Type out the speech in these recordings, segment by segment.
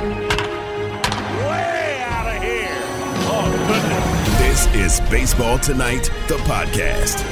Way out of here. Oh, goodness. This is Baseball Tonight, the podcast.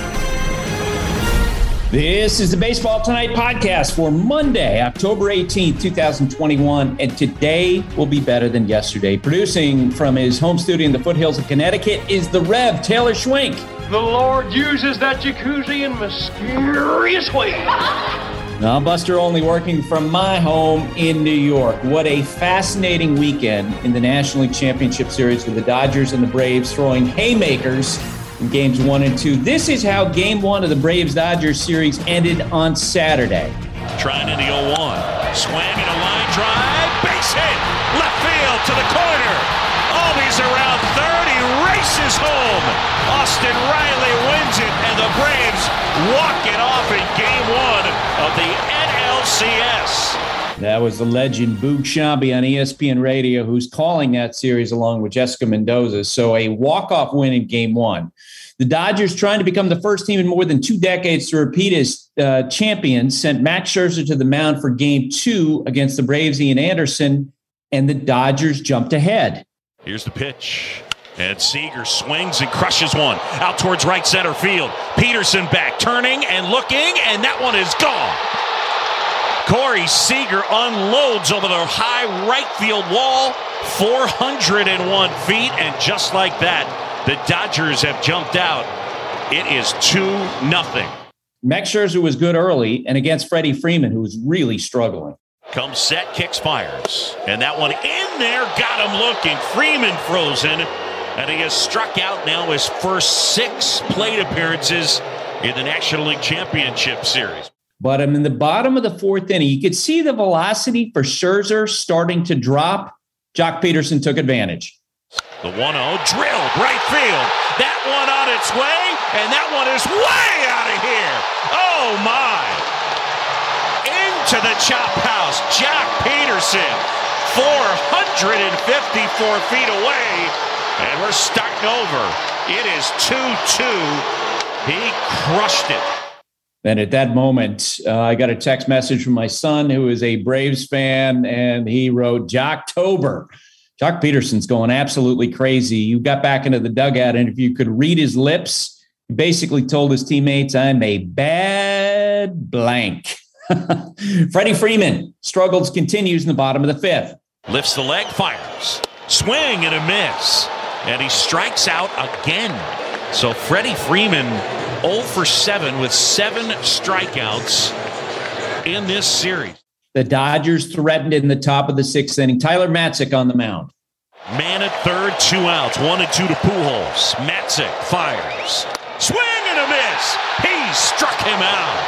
This is the Baseball Tonight podcast for Monday, October 18th, 2021, and today will be better than yesterday. Producing from his home studio in the foothills of Connecticut is the Rev, Taylor Schwenk. The Lord uses that jacuzzi in mysterious ways. Now, Buster only working from my home in New York. What a fascinating weekend in the National League Championship Series with the Dodgers and the Braves throwing haymakers in games 1 and 2. This is how game 1 of the Braves-Dodgers series ended on Saturday. Trying in the 0-1. Swing and a line drive. Base hit. Left field to the corner. Albies around third. He races home. Austin Riley wins it, and the Braves walk it off in game 1 of the NLCS. That was the legend Boog Sciambi on ESPN Radio, who's calling that series along with Jessica Mendoza. So a walk-off win in game 1. The Dodgers, trying to become the first team in more than 2 decades to repeat as champions, sent Max Scherzer to the mound for game 2 against the Braves' Ian Anderson, and the Dodgers jumped ahead. Here's the pitch. And Seager swings and crushes one out towards right center field. Peterson back, turning and looking, and that one is gone. Corey Seager unloads over the high right field wall, 401 feet, and just like that, the Dodgers have jumped out. It is 2-0. Max Scherzer was good early and against Freddie Freeman, who was really struggling. Comes set, kicks, fires. And that one in there, got him looking. Freeman frozen, and he has struck out now his first 6 plate appearances in the National League Championship Series. But in the bottom of the 4th inning, you could see the velocity for Scherzer starting to drop. Jock Peterson took advantage. The 1-0 drilled right field. That one on its way, and that one is way out of here. Oh, my. Into the chop house. Jock Peterson, 454 feet away, and we're starting over. It is 2-2. He crushed it. And at that moment, I got a text message from my son, who is a Braves fan, and he wrote, Jocktober. Jock Peterson's going absolutely crazy. You got back into the dugout, and if you could read his lips, he basically told his teammates, I'm a bad blank. Freddie Freeman struggles continues in the bottom of the 5th. Lifts the leg, fires. Swing and a miss. And he strikes out again. So Freddie Freeman 0 for 7 with 7 strikeouts in this series. The Dodgers threatened in the top of the 6th inning. Tyler Matzek on the mound. Man at third, 2 outs, 1 and 2 to Pujols. Matzek fires. Swing and a miss. He struck him out.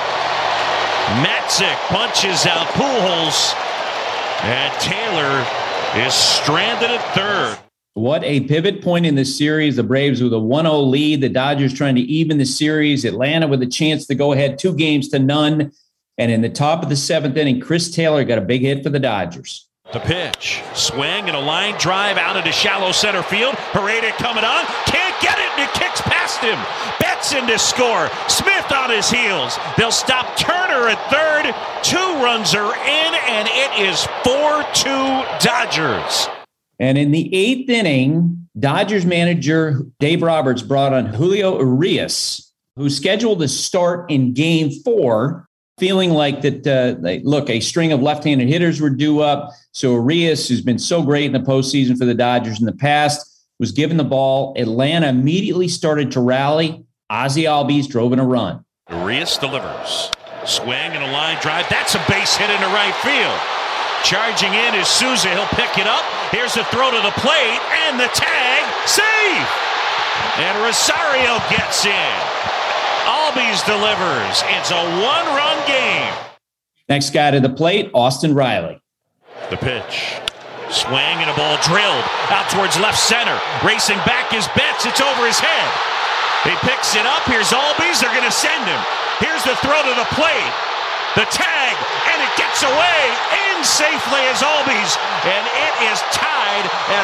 Matzek punches out Pujols. And Taylor is stranded at third. What a pivot point in this series. The Braves with a 1-0 lead. The Dodgers trying to even the series. Atlanta with a chance to go ahead 2-0. And in the top of the 7th inning, Chris Taylor got a big hit for the Dodgers. The pitch. Swing and a line drive out into shallow center field. Herrera coming on. Can't get it, and it kicks past him. Betson to score. Smith on his heels. They'll stop Turner at third. 2 runs are in, and it is 4-2 Dodgers. And in the 8th inning, Dodgers manager Dave Roberts brought on Julio Urias, who's scheduled to start in game 4, feeling like that, a string of left-handed hitters were due up. So Urias, who's been so great in the postseason for the Dodgers in the past, was given the ball. Atlanta immediately started to rally. Ozzie Albies drove in a run. Urias delivers. Swing and a line drive. That's a base hit into right field. Charging in is Souza. He'll pick it up. Here's the throw to the plate, and the tag. Save! And Rosario gets in. Albies delivers. It's a 1-run game. Next guy to the plate, Austin Riley. The pitch. Swing and a ball drilled out towards left center. Racing back is Betts. It's over his head. He picks it up. Here's Albies. They're going to send him. Here's the throw to the plate. The tag, and it gets away in safely as Albies, and it is tied at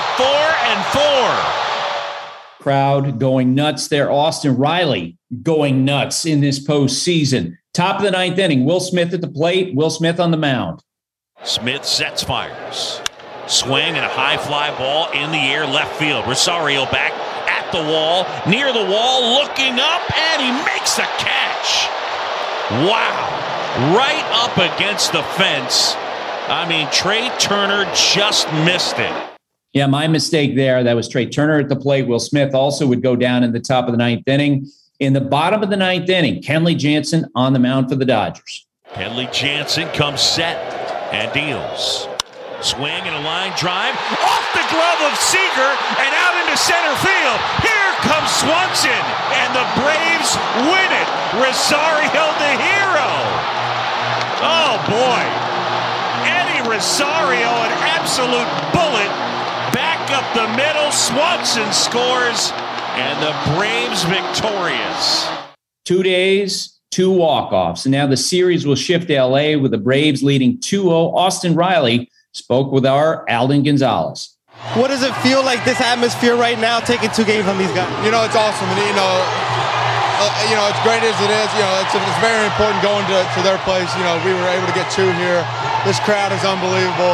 4-4. Crowd going nuts there. Austin Riley going nuts in this postseason. Top of the 9th inning, Will Smith at the plate, Will Smith on the mound. Smith sets, fires. Swing and a high fly ball in the air, left field. Rosario back at the wall, near the wall, looking up, and he makes the catch. Wow. Right up against the fence. I mean, Trey Turner just missed it. Yeah, my mistake there. That was Trey Turner at the plate. Will Smith also would go down in the top of the ninth inning. In the bottom of the ninth inning, Kenley Jansen on the mound for the Dodgers. Kenley Jansen comes set and deals. Swing and a line drive off the glove of Seager and out into center field. Here comes Swanson, and the Braves win it. Rosario the hero. Oh, boy. Eddie Rosario, an absolute bullet. Back up the middle, Swanson scores, and the Braves victorious. 2 days, 2 walk-offs, and now the series will shift to L.A. with the Braves leading 2-0. Austin Riley spoke with our Alden Gonzalez. What does it feel like, this atmosphere right now, taking 2 games on these guys? It's awesome, and as great as it is, it's very important going to their place. We were able to get 2 here. This crowd is unbelievable.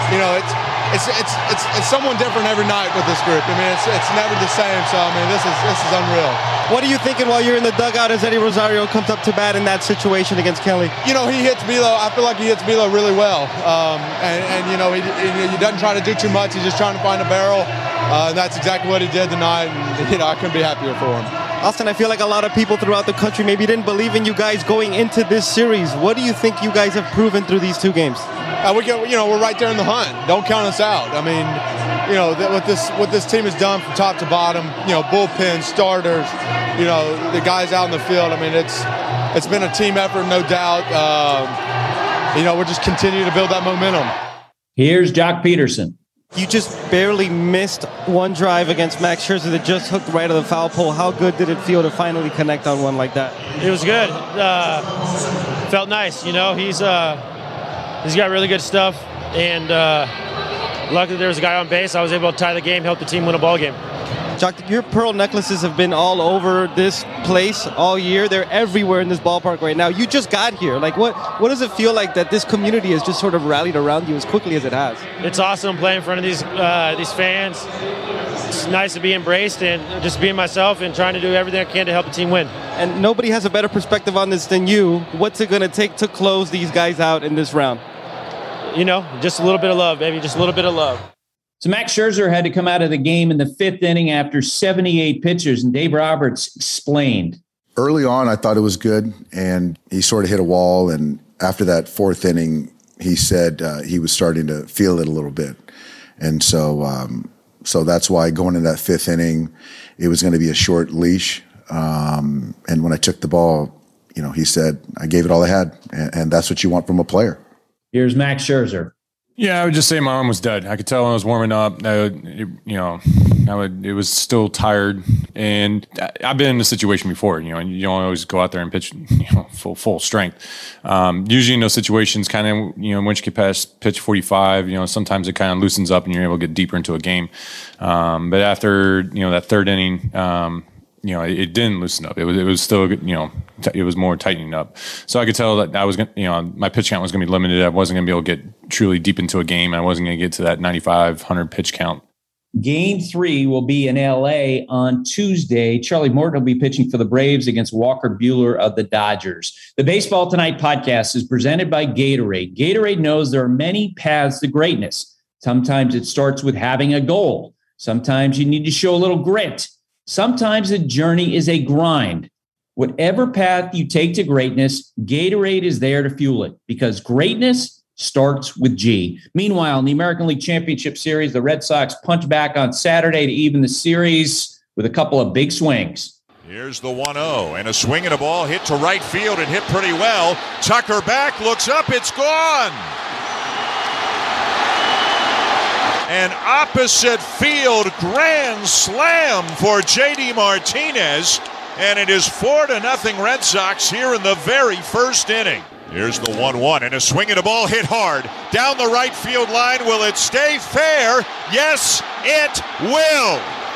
It's someone different every night with this group. I mean, it's never the same. So I mean, this is unreal. What are you thinking while you're in the dugout as Eddie Rosario comes up to bat in that situation against Kenley? He hits Belo. I feel like he hits Belo really well. He doesn't try to do too much. He's just trying to find a barrel. And that's exactly what he did tonight. And I couldn't be happier for him. Austin, I feel like a lot of people throughout the country maybe didn't believe in you guys going into this series. What do you think you guys have proven through these 2 games? We're right there in the hunt. Don't count us out. I mean, what this team has done from top to bottom, bullpen, starters, the guys out in the field. I mean, it's been a team effort, no doubt. We're just continuing to build that momentum. Here's Jock Peterson. You just barely missed 1 drive against Max Scherzer that just hooked right of the foul pole. How good did it feel to finally connect on one like that? It was good. Felt nice. He's got really good stuff, and luckily there was a guy on base. I was able to tie the game, help the team win a ball game. Jock, your pearl necklaces have been all over this place all year. They're everywhere in this ballpark right now. You just got here. Like, what does it feel like that this community has just sort of rallied around you as quickly as it has? It's awesome playing in front of these fans. It's nice to be embraced and just being myself and trying to do everything I can to help the team win. And nobody has a better perspective on this than you. What's it going to take to close these guys out in this round? Just a little bit of love, baby. Just a little bit of love. So Max Scherzer had to come out of the game in the 5th inning after 78 pitches, and Dave Roberts explained. Early on, I thought it was good, and he sort of hit a wall, and after that 4th inning, he said he was starting to feel it a little bit. And so that's why going into that 5th inning, it was going to be a short leash. And when I took the ball, he said, I gave it all I had, and that's what you want from a player. Here's Max Scherzer. Yeah, I would just say my arm was dead. I could tell when I was warming up. It was still tired, and I've been in this situation before. And you don't always go out there and pitch, full strength. Usually in those situations, kind of, once you get pitch 45, sometimes it kind of loosens up and you're able to get deeper into a game. But after that 3rd inning, it didn't loosen up. It was still, it was more tightening up. So I could tell that I was going my pitch count was going to be limited. I wasn't going to be able to get truly deep into a game. I wasn't going to get to that 9,500 pitch count. Game 3 will be in L.A. on Tuesday. Charlie Morton will be pitching for the Braves against Walker Buehler of the Dodgers. The Baseball Tonight podcast is presented by Gatorade. Gatorade knows there are many paths to greatness. Sometimes it starts with having a goal. Sometimes you need to show a little grit. Sometimes the journey is a grind. Whatever path you take to greatness, Gatorade is there to fuel it, because greatness starts with G. Meanwhile, in the American League Championship Series, the Red Sox punch back on Saturday to even the series with a couple of big swings. Here's the 1-0, and a swing and a ball hit to right field and hit pretty well. Tucker back, looks up, it's gone. An opposite field grand slam for J.D. Martinez, and it is 4-0 Red Sox here in the very first inning. Here's the 1-1, and a swing and a ball hit hard. Down the right field line, will it stay fair? Yes, it will.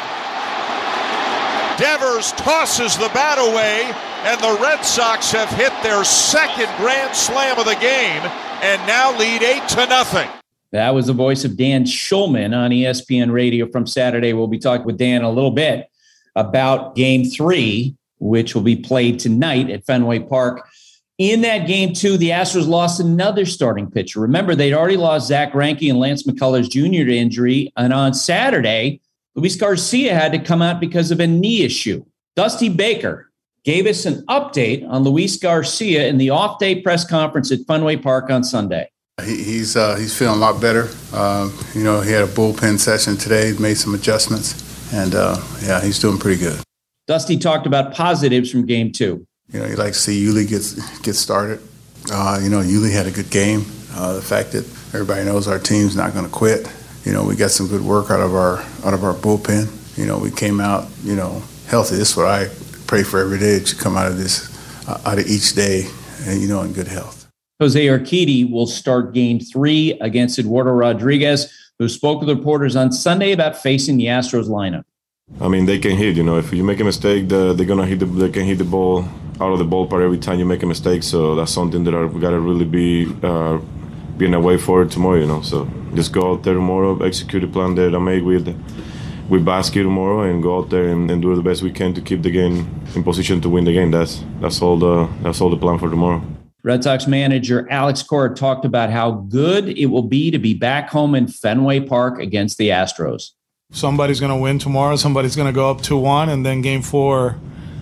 Devers tosses the bat away, and the Red Sox have hit their 2nd grand slam of the game, and now lead 8-0. That was the voice of Dan Schulman on ESPN Radio from Saturday. We'll be talking with Dan in a little bit about Game 3, which will be played tonight at Fenway Park. In that game, too, the Astros lost another starting pitcher. Remember, they'd already lost Zach Greinke and Lance McCullers Jr. to injury. And on Saturday, Luis Garcia had to come out because of a knee issue. Dusty Baker gave us an update on Luis Garcia in the off-day press conference at Fenway Park on Sunday. He's feeling a lot better. He had a bullpen session today, made some adjustments, and he's doing pretty good. Dusty talked about positives from Game 2. You like to see Yuli get started. Yuli had a good game. The fact that everybody knows our team's not going to quit. We got some good work out of our bullpen. We came out, healthy. This is what I pray for every day, that you come out of each day, in good health. Jose Urquidy will start Game 3 against Eduardo Rodriguez, who spoke with reporters on Sunday about facing the Astros lineup. I mean, they can hit. If you make a mistake, they're gonna hit. They can hit the ball out of the ballpark every time you make a mistake. So that's something that we gotta really be being away for tomorrow. So just go out there tomorrow, execute the plan that I made with Basky tomorrow, and go out there and do the best we can to keep the game in position to win the game. That's all the plan for tomorrow. Red Sox manager Alex Cora talked about how good it will be to be back home in Fenway Park against the Astros. Somebody's going to win tomorrow. Somebody's going to go up 2-1, and then Game 4,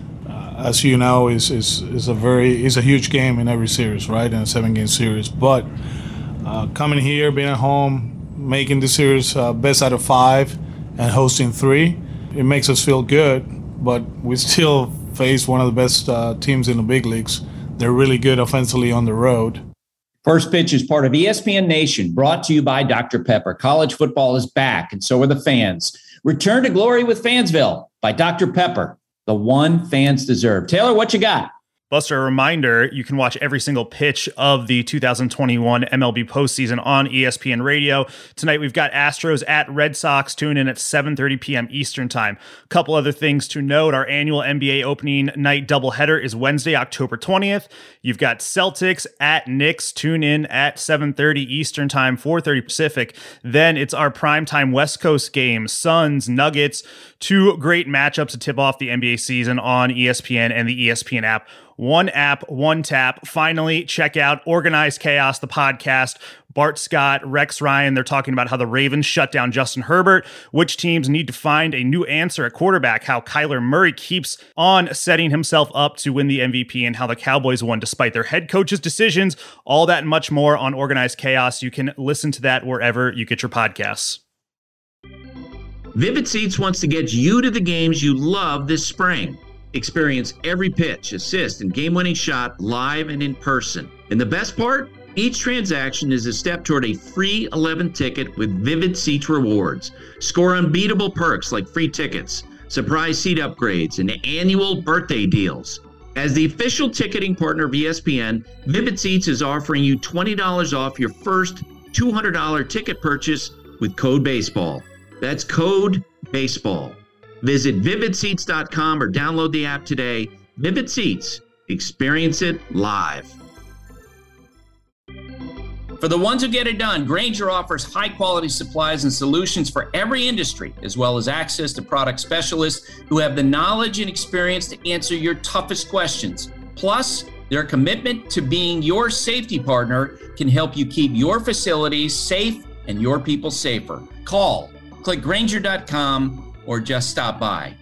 as you know, is a huge game in every series, right? In a 7-game series. But coming here, being at home, making the series best out of 5, and hosting 3, it makes us feel good. But we still face one of the best teams in the big leagues. They're really good offensively on the road. First Pitch is part of ESPN Nation, brought to you by Dr. Pepper. College football is back, and so are the fans. Return to glory with Fansville by Dr. Pepper, the one fans deserve. Taylor, what you got? Buster, a reminder, you can watch every single pitch of the 2021 MLB postseason on ESPN Radio. Tonight, we've got Astros at Red Sox. Tune in at 7:30 p.m. Eastern Time. A couple other things to note. Our annual NBA opening night doubleheader is Wednesday, October 20th. You've got Celtics at Knicks. Tune in at 7:30 Eastern Time, 4:30 Pacific. Then it's our primetime West Coast game, Suns, Nuggets. 2 great matchups to tip off the NBA season on ESPN and the ESPN app. One app, one tap. Finally, check out Organized Chaos, the podcast. Bart Scott, Rex Ryan, they're talking about how the Ravens shut down Justin Herbert, which teams need to find a new answer at quarterback, how Kyler Murray keeps on setting himself up to win the MVP, and how the Cowboys won despite their head coach's decisions. All that and much more on Organized Chaos. You can listen to that wherever you get your podcasts. Vivid Seats wants to get you to the games you love this spring. Experience every pitch, assist, and game-winning shot live and in person. And the best part? Each transaction is a step toward a free 11th ticket with Vivid Seats rewards. Score unbeatable perks like free tickets, surprise seat upgrades, and annual birthday deals. As the official ticketing partner of ESPN, Vivid Seats is offering you $20 off your first $200 ticket purchase with code BASEBALL. That's code BASEBALL. Visit vividseats.com or download the app today. Vivid Seats. Experience it live. For the ones who get it done, Grainger offers high-quality supplies and solutions for every industry, as well as access to product specialists who have the knowledge and experience to answer your toughest questions. Plus, their commitment to being your safety partner can help you keep your facilities safe and your people safer. Call, click Grainger.com, or just stop by.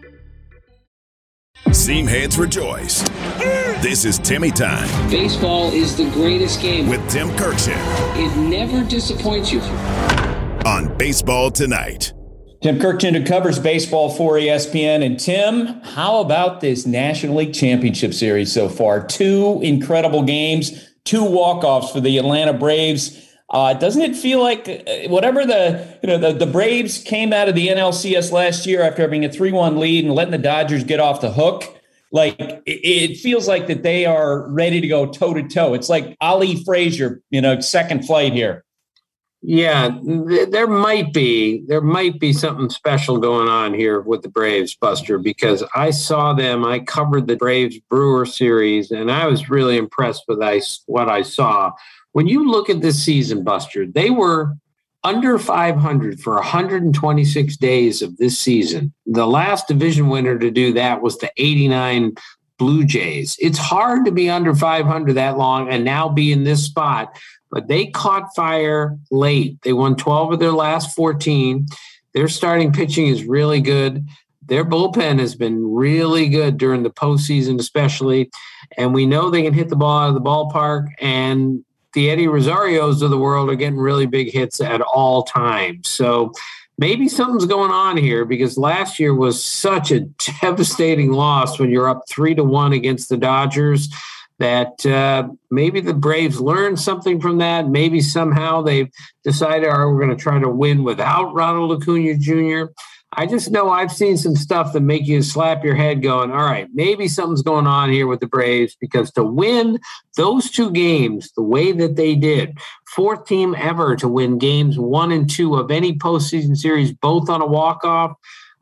Seam heads rejoice. This is Timmy Time. Baseball is the greatest game. With Tim Kirkshin. It never disappoints you. On Baseball Tonight. Tim Kirkshin, who covers baseball for ESPN. And Tim, how about this National League Championship Series so far? 2 incredible games, 2 walk-offs for the Atlanta Braves. Doesn't it feel like whatever the Braves came out of the NLCS last year after having a 3-1 lead and letting the Dodgers get off the hook? Like it feels like that they are ready to go toe to toe. It's like Ali Frazier, second flight here. Yeah, there might be something special going on here with the Braves, Buster, because I saw them. I covered the Braves Brewer series, and I was really impressed with what I saw. When you look at this season, Buster, they were under 500 for 126 days of this season. The last division winner to do that was the 89 Blue Jays. It's hard to be under 500 that long and now be in this spot, but they caught fire late. They won 12 of their last 14. Their starting pitching is really good. Their bullpen has been really good during the postseason, especially. And we know they can hit the ball out of the ballpark. And the Eddie Rosarios of the world are getting really big hits at all times. So maybe something's going on here, because last year was such a devastating loss when you're up 3-1 against the Dodgers, that maybe the Braves learned something from that. Maybe somehow they've decided, all right, we're going to try to win without Ronald Acuna Jr. I just know I've seen some stuff that make you slap your head going, all right, maybe something's going on here with the Braves, because to win those two games the way that they did, fourth team ever to win games 1 and 2 of any postseason series, both on a walk-off,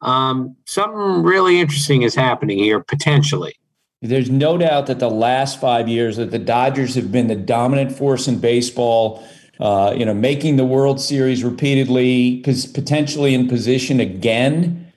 something really interesting is happening here, potentially. There's no doubt that the last 5 years that the Dodgers have been the dominant force in baseball, making the World Series repeatedly, potentially in position again.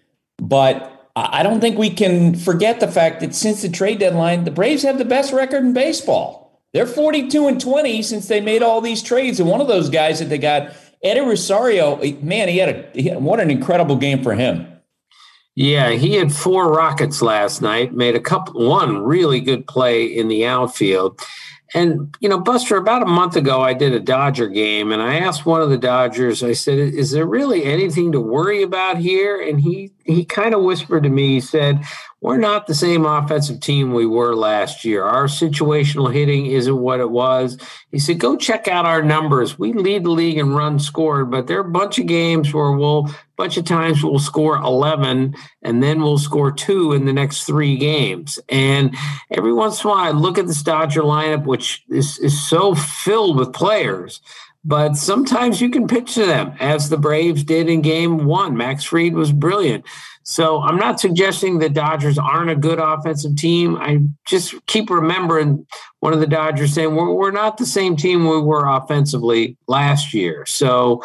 But I don't think we can forget the fact that since the trade deadline, the Braves have the best record in baseball. They're 42-20 since they made all these trades. And one of those guys that they got, Eddie Rosario, man, what an incredible game for him. Yeah, he had 4 rockets last night, made one really good play in the outfield. And, Buster, about a month ago, I did a Dodger game, and I asked one of the Dodgers, I said, is there really anything to worry about here? And he kind of whispered to me, he said, we're not the same offensive team we were last year. Our situational hitting isn't what it was. He said, go check out our numbers. We lead the league in runs scored, but there are a bunch of games where bunch of times we'll score 11 and then we'll score 2 in the next 3 games. And every once in a while I look at this Dodger lineup, which is so filled with players, but sometimes you can pitch to them, as the Braves did in game 1. Max Fried was brilliant. So I'm not suggesting the Dodgers aren't a good offensive team. I just keep remembering one of the Dodgers saying, we're not the same team we were offensively last year. So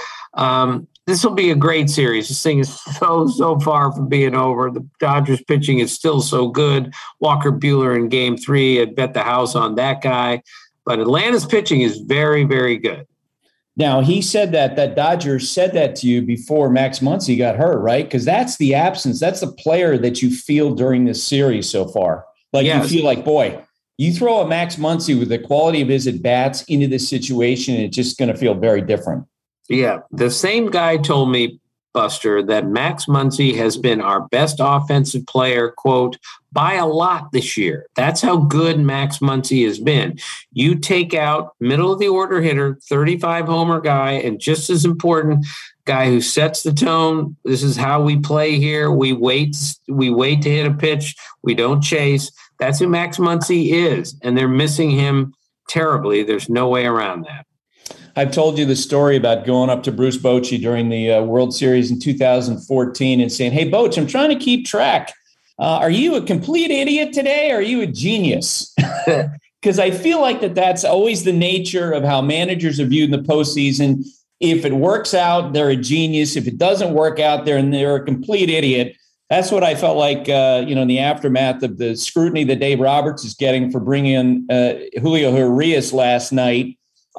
this will be a great series. This thing is so far from being over. The Dodgers pitching is still so good. Walker Buehler in game 3, I'd bet the house on that guy. But Atlanta's pitching is very, very good. Now, he said that Dodgers said that to you before Max Muncy got hurt, right? Because that's the absence. That's the player that you feel during this series so far. Yes. You feel like, boy, you throw a Max Muncy with the quality of his at-bats into this situation, and it's just going to feel very different. Yeah. The same guy told me, Buster, that Max Muncy has been our best offensive player, quote, by a lot this year. That's how good Max Muncy has been. You take out middle of the order hitter, 35 homer guy, and just as important, guy who sets the tone. This is how we play here. We wait to hit a pitch. We don't chase. That's who Max Muncy is, and they're missing him terribly. There's no way around that. I've told you the story about going up to Bruce Bochy during the World Series in 2014 and saying, hey, Boch, I'm trying to keep track. Are you a complete idiot today? Or are you a genius? Because I feel like that's always the nature of how managers are viewed in the postseason. If it works out, they're a genius. If it doesn't work out, they're a complete idiot. That's what I felt like, in the aftermath of the scrutiny that Dave Roberts is getting for bringing in Julio Urias last night.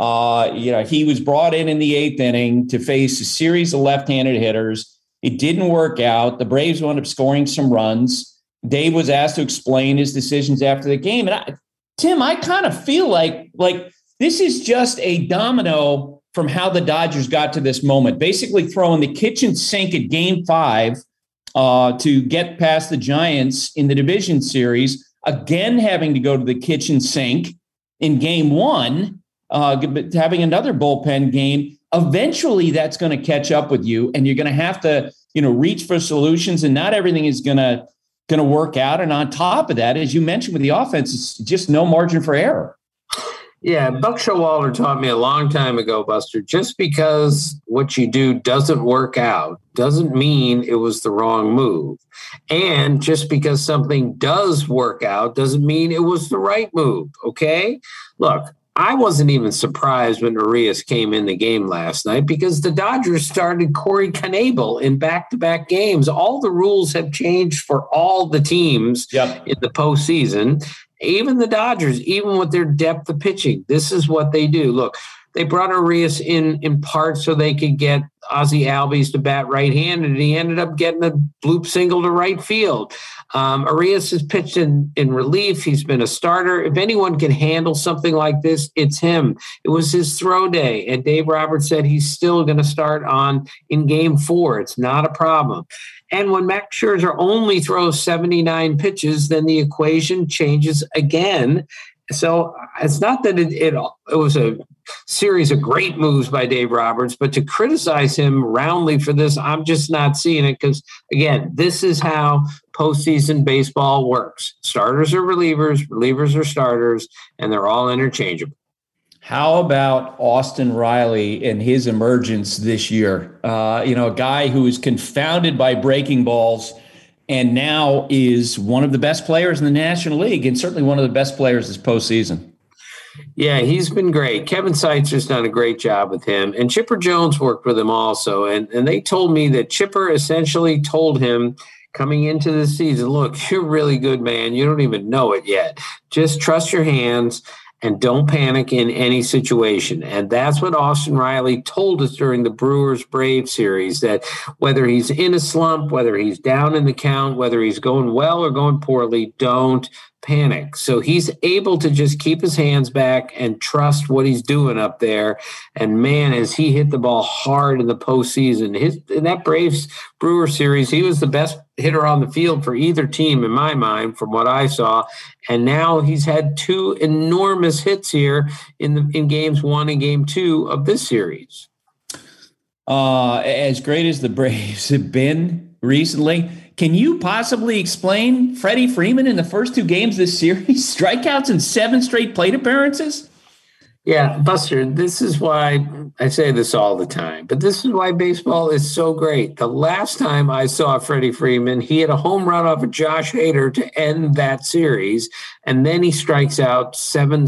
He was brought in the 8th inning to face a series of left-handed hitters. It didn't work out. The Braves wound up scoring some runs. Dave was asked to explain his decisions after the game. And Tim, I kind of feel like this is just a domino from how the Dodgers got to this moment, basically throwing the kitchen sink at game 5 to get past the Giants in the division series, again having to go to the kitchen sink in game 1. Having another bullpen game, eventually that's going to catch up with you, and you're going to have to, reach for solutions, and not everything is going to work out. And on top of that, as you mentioned with the offense, it's just no margin for error. Yeah, Buck Showalter taught me a long time ago, Buster, just because what you do doesn't work out doesn't mean it was the wrong move. And just because something does work out doesn't mean it was the right move, okay? Look, I wasn't even surprised when Urias came in the game last night because the Dodgers started Corey Knebel in back-to-back games. All the rules have changed for all the teams in the postseason. Even the Dodgers, even with their depth of pitching, this is what they do. Look, they brought Urias in part so they could get Ozzie Albies to bat right-handed, and he ended up getting a bloop single to right field. Urias has pitched in relief. He's been a starter. If anyone can handle something like this, it's him. It was his throw day, and Dave Roberts said he's still going to start in Game 4. It's not a problem. And when Max Scherzer only throws 79 pitches, then the equation changes again. So it's not that it was a series of great moves by Dave Roberts, but to criticize him roundly for this, I'm just not seeing it because, again, this is how postseason baseball works. Starters are relievers, relievers are starters, and they're all interchangeable. How about Austin Riley and his emergence this year? A guy who is confounded by breaking balls and now is one of the best players in the National League and certainly one of the best players this postseason. Yeah, he's been great. Kevin Seitzer's done a great job with him. And Chipper Jones worked with him also. And they told me that Chipper essentially told him coming into the season, look, you're really good, man. You don't even know it yet. Just trust your hands and don't panic in any situation. And that's what Austin Riley told us during the Brewers-Braves series, that whether he's in a slump, whether he's down in the count, whether he's going well or going poorly, don't panic. So he's able to just keep his hands back and trust what he's doing up there. And man, as he hit the ball hard in the postseason, in that Braves-Brewer series, he was the best hitter on the field for either team in my mind, from what I saw. And now he's had 2 enormous hits here in games 1 and game 2 of this series. As great as the Braves have been recently, can you possibly explain Freddie Freeman in the first 2 games of this series? Strikeouts in 7 straight plate appearances? Yeah, Buster, this is why I say this all the time, but this is why baseball is so great. The last time I saw Freddie Freeman, he had a home run off of Josh Hader to end that series, and then he strikes out 7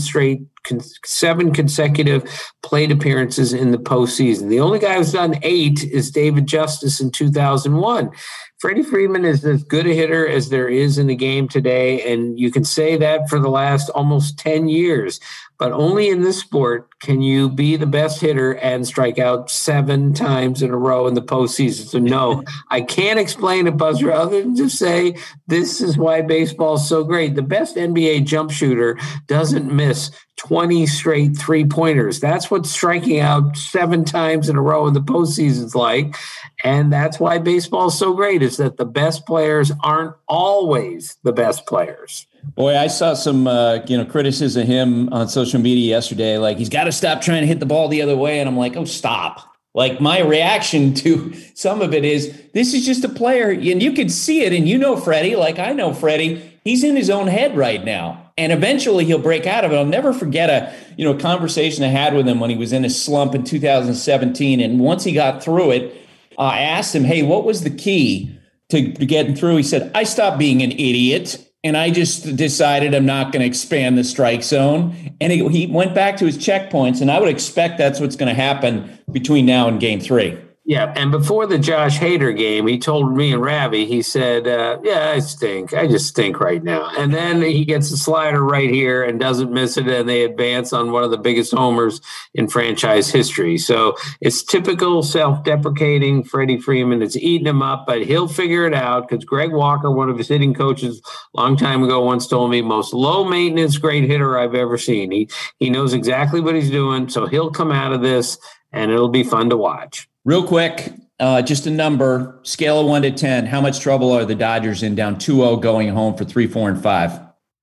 consecutive plate appearances in the postseason. The only guy who's done 8 is David Justice in 2001. Freddie Freeman is as good a hitter as there is in the game today, and you can say that for the last almost 10 years. But only in this sport can you be the best hitter and strike out 7 times in a row in the postseason. So no, I can't explain it, Buzzer, other than to say this is why baseball is so great. The best NBA jump shooter doesn't miss 20 straight 3-pointers. That's what striking out 7 times in a row in the postseason's like. And that's why baseball is so great, is that the best players aren't always the best players. Boy, I saw some criticism of him on social media yesterday. Like, he's got to stop trying to hit the ball the other way. And I'm like, oh, stop. Like, my reaction to some of it is, this is just a player. And you can see it. And you know Freddie, like I know Freddie. He's in his own head right now. And eventually he'll break out of it. I'll never forget a conversation I had with him when he was in a slump in 2017. And once he got through it, I asked him, hey, what was the key to getting through? He said, I stopped being an idiot. And I just decided I'm not going to expand the strike zone. And he went back to his checkpoints. And I would expect that's what's going to happen between now and game 3. Yeah, and before the Josh Hader game, he told me and Ravi, he said, I stink. I just stink right now. And then he gets a slider right here and doesn't miss it, and they advance on one of the biggest homers in franchise history. So it's typical self-deprecating. Freddie Freeman is eating him up, but he'll figure it out, because Greg Walker, one of his hitting coaches a long time ago, once told me, most low-maintenance great hitter I've ever seen. He knows exactly what he's doing, so he'll come out of this, and it'll be fun to watch. Real quick, just a number, scale of 1 to 10. How much trouble are the Dodgers in, down 2-0 going home for 3, 4, and 5?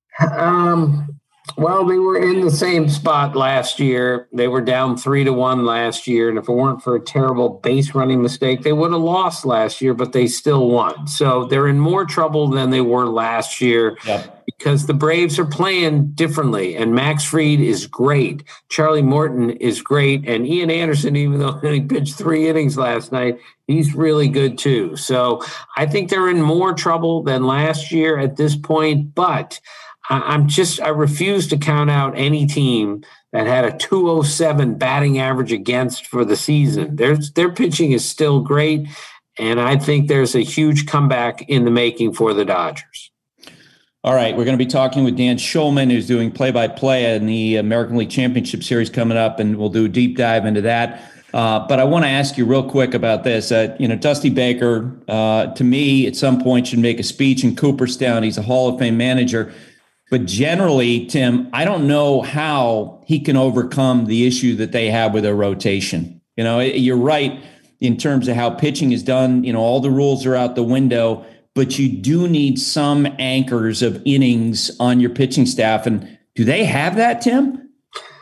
Well, they were in the same spot last year. They were down 3-1 last year. And if it weren't for a terrible base running mistake, they would have lost last year, but they still won. So they're in more trouble than they were last year. Yep. Because the Braves are playing differently, and Max Fried is great. Charlie Morton is great. And Ian Anderson, even though he pitched 3 innings last night, he's really good too. So I think they're in more trouble than last year at this point, but I refuse to count out any team that had a 207 batting average against for the season. Their pitching is still great, and I think there's a huge comeback in the making for the Dodgers. All right, we're going to be talking with Dan Shulman, who's doing play-by-play in the American League Championship Series coming up, and we'll do a deep dive into that. But I want to ask you real quick about this. Dusty Baker, to me, at some point should make a speech in Cooperstown. He's a Hall of Fame manager. But generally, Tim, I don't know how he can overcome the issue that they have with their rotation. You're right in terms of how pitching is done. All the rules are out the window, but you do need some anchors of innings on your pitching staff. And do they have that, Tim?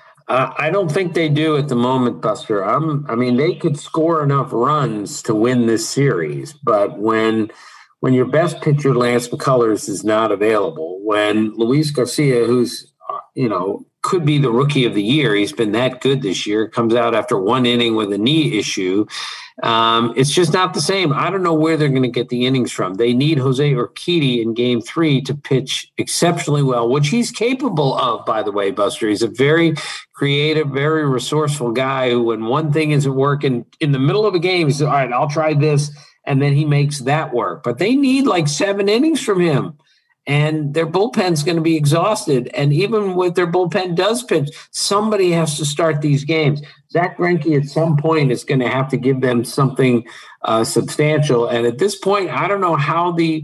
I don't think they do at the moment, Buster. They could score enough runs to win this series, but when your best pitcher, Lance McCullers, is not available, when Luis Garcia, who's, could be the rookie of the year, he's been that good this year, comes out after one inning with a knee issue, it's just not the same. I don't know where they're going to get the innings from. They need Jose Urquidy in Game 3 to pitch exceptionally well, which he's capable of, by the way, Buster. He's a very creative, very resourceful guy who, when one thing isn't working in the middle of a game, he says, all right, I'll try this. And then he makes that work. But they need like 7 innings from him. And their bullpen's going to be exhausted. And even with their bullpen does pitch, somebody has to start these games. Zach Greinke at some point is going to have to give them something substantial. And at this point, I don't know how the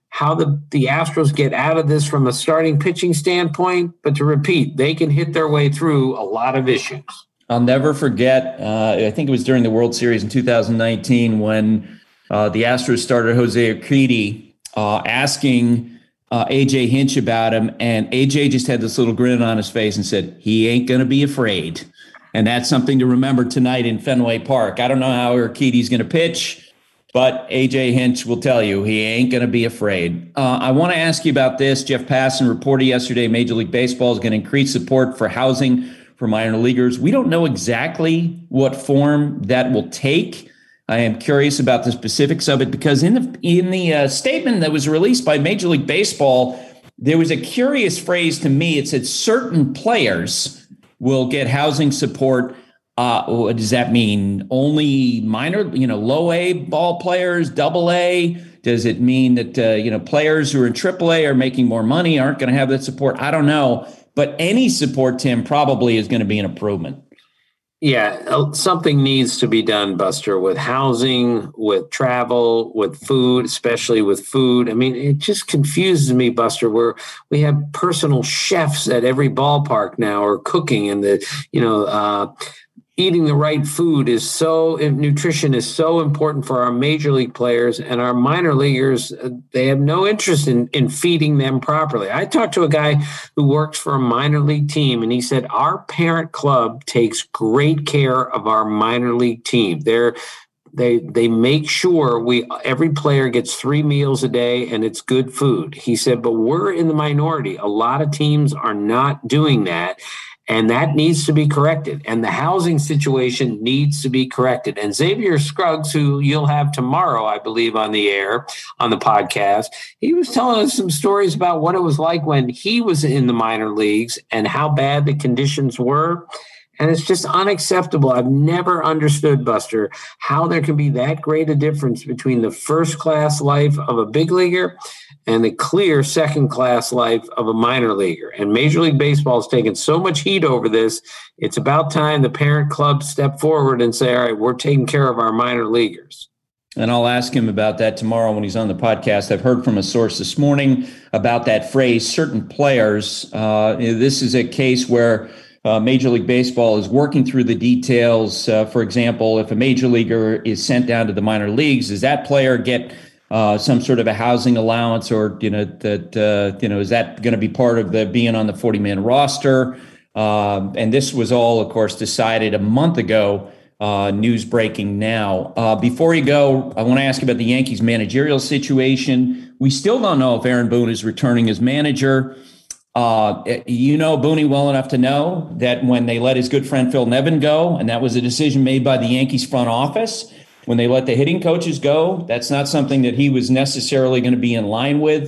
Astros get out of this from a starting pitching standpoint. But to repeat, they can hit their way through a lot of issues. I'll never forget, I think it was during the World Series in 2019 when the Astros started Jose Urquidy asking AJ Hinch about him, and AJ just had this little grin on his face and said, he ain't going to be afraid. And that's something to remember tonight in Fenway Park. I don't know how Urquidy's going to pitch, but AJ Hinch will tell you he ain't going to be afraid. I want to ask you about this. Jeff Passan reported yesterday Major League Baseball is going to increase support for housing for minor leaguers. We don't know exactly what form that will take. I am curious about the specifics of it because in the statement that was released by Major League Baseball, there was a curious phrase to me. It said certain players will get housing support. What does that mean? Only minor, low A ball players, double A? Does it mean that, players who are in triple A are making more money, aren't going to have that support? I don't know. But any support, Tim, probably is going to be an improvement. Yeah, something needs to be done, Buster, with housing, with travel, with food, especially with food. I mean, it just confuses me, Buster, where we have personal chefs at every ballpark now or cooking, and eating the right food nutrition is so important for our major league players, and our minor leaguers, they have no interest in feeding them properly. I talked to a guy who works for a minor league team, and he said, our parent club takes great care of our minor league team. They make sure every player gets 3 meals a day and it's good food. He said, but we're in the minority. A lot of teams are not doing that. And that needs to be corrected. And the housing situation needs to be corrected. And Xavier Scruggs, who you'll have tomorrow, I believe, on the air, on the podcast, he was telling us some stories about what it was like when he was in the minor leagues and how bad the conditions were. And it's just unacceptable. I've never understood, Buster, how there can be that great a difference between the first-class life of a big leaguer and the clear second-class life of a minor leaguer. And Major League Baseball has taken so much heat over this, it's about time the parent club step forward and say, all right, we're taking care of our minor leaguers. And I'll ask him about that tomorrow when he's on the podcast. I've heard from a source this morning about that phrase, certain players. This is a case where Major League Baseball is working through the details. For example, if a major leaguer is sent down to the minor leagues, does that player get some sort of a housing allowance, or is that going to be part of the being on the 40-man roster? And this was all, of course, decided a month ago. News breaking now. Before you go, I want to ask about the Yankees managerial situation. We still don't know if Aaron Boone is returning as manager. You know Booney well enough to know that when they let his good friend Phil Nevin go, and that was a decision made by the Yankees front office, when they let the hitting coaches go, that's not something that he was necessarily going to be in line with.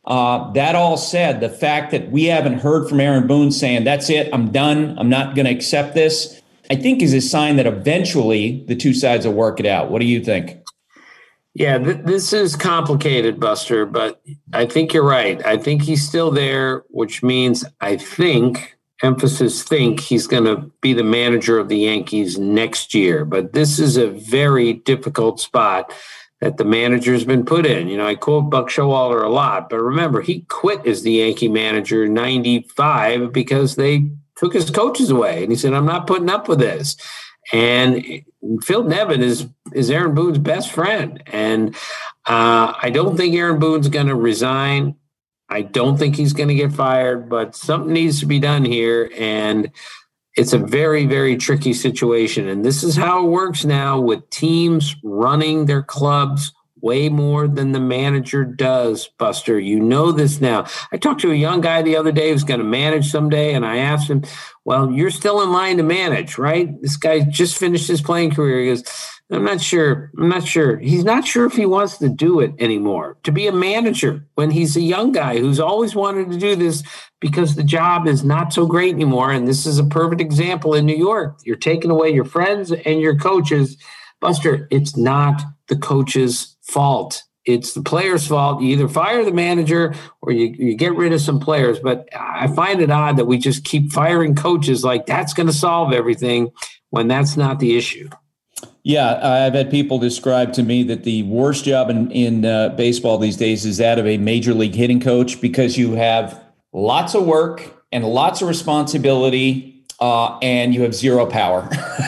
That all said, the fact that we haven't heard from Aaron Boone saying, that's it, I'm done, I'm not going to accept this, I think is a sign that eventually the two sides will work it out. What do you think? Yeah, this is complicated, Buster, but I think you're right. I think he's still there, which means I think, emphasis think, he's going to be the manager of the Yankees next year. But this is a very difficult spot that the manager's been put in. You know, I quote Buck Showalter a lot, but remember, he quit as the Yankee manager in 95 because they took his coaches away. And he said, I'm not putting up with this. And Phil Nevin is Aaron Boone's best friend. And I don't think Aaron Boone's going to resign. I don't think he's going to get fired, but something needs to be done here. And it's a very, very tricky situation. And this is how it works now with teams running their clubs way more than the manager does, Buster. You know this now. I talked to a young guy the other day who's going to manage someday, and I asked him, well, you're still in line to manage, right? This guy just finished his playing career. He goes, I'm not sure. He's not sure if he wants to do it anymore, to be a manager when he's a young guy who's always wanted to do this because the job is not so great anymore. And this is a perfect example in New York. You're taking away your friends and your coaches. Buster, it's not the coach's fault. It's the player's fault. You either fire the manager or you get rid of some players. But I find it odd that we just keep firing coaches like that's going to solve everything when that's not the issue. Yeah, I've had people describe to me that the worst job in baseball these days is that of a major league hitting coach because you have lots of work and lots of responsibility and you have zero power.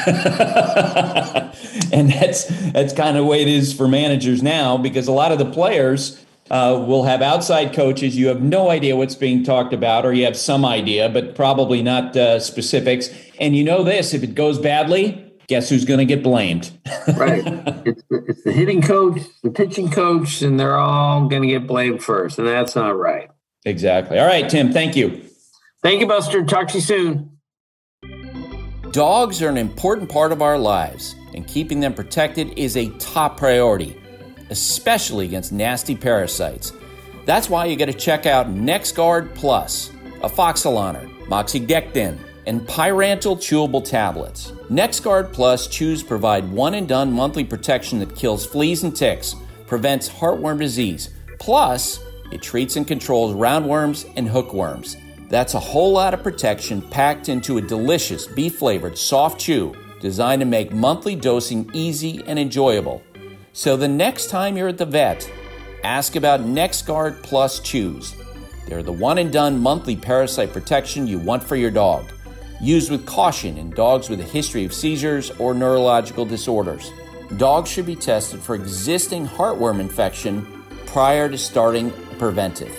And that's kind of the way it is for managers now because a lot of the players will have outside coaches. You have no idea what's being talked about, or you have some idea, but probably not specifics. And you know this, if it goes badly, guess who's going to get blamed? Right. It's the hitting coach, the pitching coach, and they're all going to get blamed first, and that's not right. Exactly. All right, Tim, thank you. Thank you, Buster. Talk to you soon. Dogs are an important part of our lives, and keeping them protected is a top priority, especially against nasty parasites. That's why you got to check out NexGard Plus, Afoxolaner, Moxidectin, and Pyrantel chewable tablets. NexGard Plus chews provide one-and-done monthly protection that kills fleas and ticks, prevents heartworm disease, plus it treats and controls roundworms and hookworms. That's a whole lot of protection packed into a delicious beef-flavored soft chew designed to make monthly dosing easy and enjoyable. So the next time you're at the vet, ask about NexGard Plus chews. They're the one-and-done monthly parasite protection you want for your dog. Used with caution in dogs with a history of seizures or neurological disorders. Dogs should be tested for existing heartworm infection prior to starting a preventive.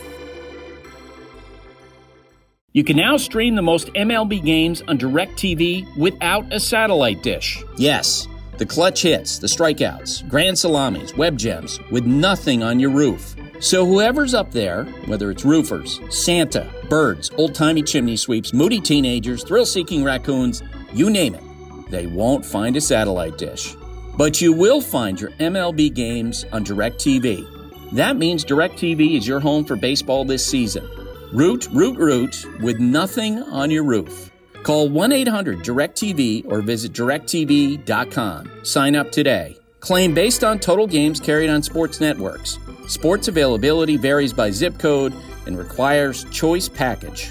You can now stream the most MLB games on DirecTV without a satellite dish. Yes, the clutch hits, the strikeouts, grand salamis, web gems, with nothing on your roof. So whoever's up there, whether it's roofers, Santa, birds, old-timey chimney sweeps, moody teenagers, thrill-seeking raccoons, you name it, they won't find a satellite dish. But you will find your MLB games on DirecTV. That means DirecTV is your home for baseball this season. Root with nothing on your roof. Call 1-800-DIRECTV or visit directtv.com. Sign up today. Claim based on total games carried on sports networks. Sports availability varies by zip code and requires choice package.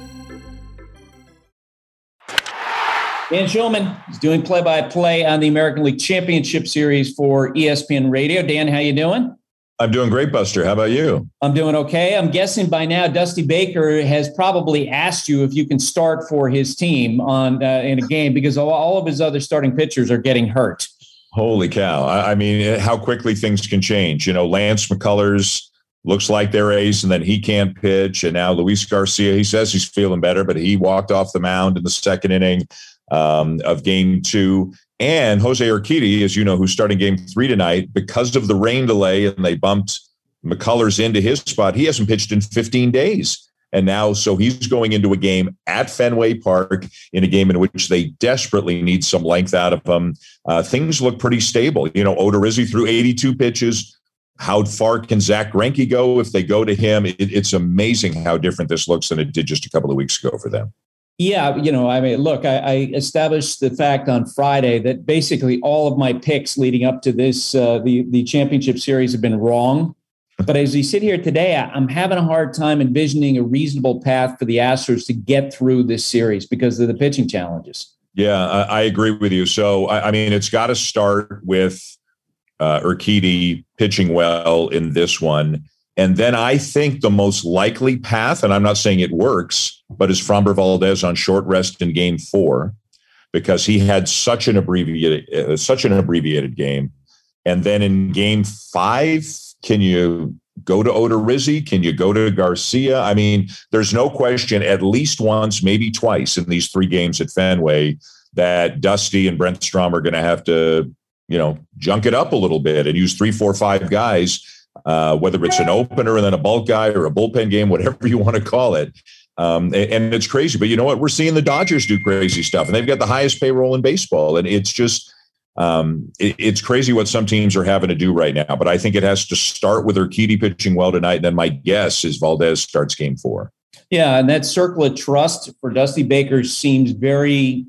Dan Shulman is doing play-by-play on the American League Championship Series for ESPN Radio. Dan, how you doing? I'm doing great, Buster. How about you? I'm doing okay. I'm guessing by now Dusty Baker has probably asked you if you can start for his team on in a game because all of his other starting pitchers are getting hurt. Holy cow. I mean, how quickly things can change. You know, Lance McCullers looks like their ace, and then he can't pitch. And now Luis Garcia, he says he's feeling better, but he walked off the mound in the second inning of game 2. And Jose Urquidy, as you know, who's starting game 3 tonight, because of the rain delay and they bumped McCullers into his spot, he hasn't pitched in 15 days. And now, so he's going into a game at Fenway Park in a game in which they desperately need some length out of him. Things look pretty stable. You know, Odorizzi threw 82 pitches, How far can Zach Greinke go if they go to him? It's amazing how different this looks than it did just a couple of weeks ago for them. Yeah, look, I established the fact on Friday that basically all of my picks leading up to this, the championship series have been wrong. But as we sit here today, I'm having a hard time envisioning a reasonable path for the Astros to get through this series because of the pitching challenges. Yeah, I agree with you. So, I mean, it's got to start with Urquidy pitching well in this one. And then I think the most likely path, and I'm not saying it works, but is Framber Valdez on short rest in Game 4 because he had such an abbreviated game. And then in Game 5, can you go to Odorizzi? Can you go to Garcia? I mean, there's no question at least once, maybe twice in these 3 games at Fenway that Dusty and Brent Strom are going to have to, junk it up a little bit and use 3, 4, 5 guys. Whether it's an opener and then a bulk guy or a bullpen game, whatever you want to call it. And it's crazy. But you know what? We're seeing the Dodgers do crazy stuff, and they've got the highest payroll in baseball. And it's just it's crazy what some teams are having to do right now. But I think it has to start with Urquidy pitching well tonight. And then my guess is Valdez starts Game 4. Yeah, and that circle of trust for Dusty Baker seems very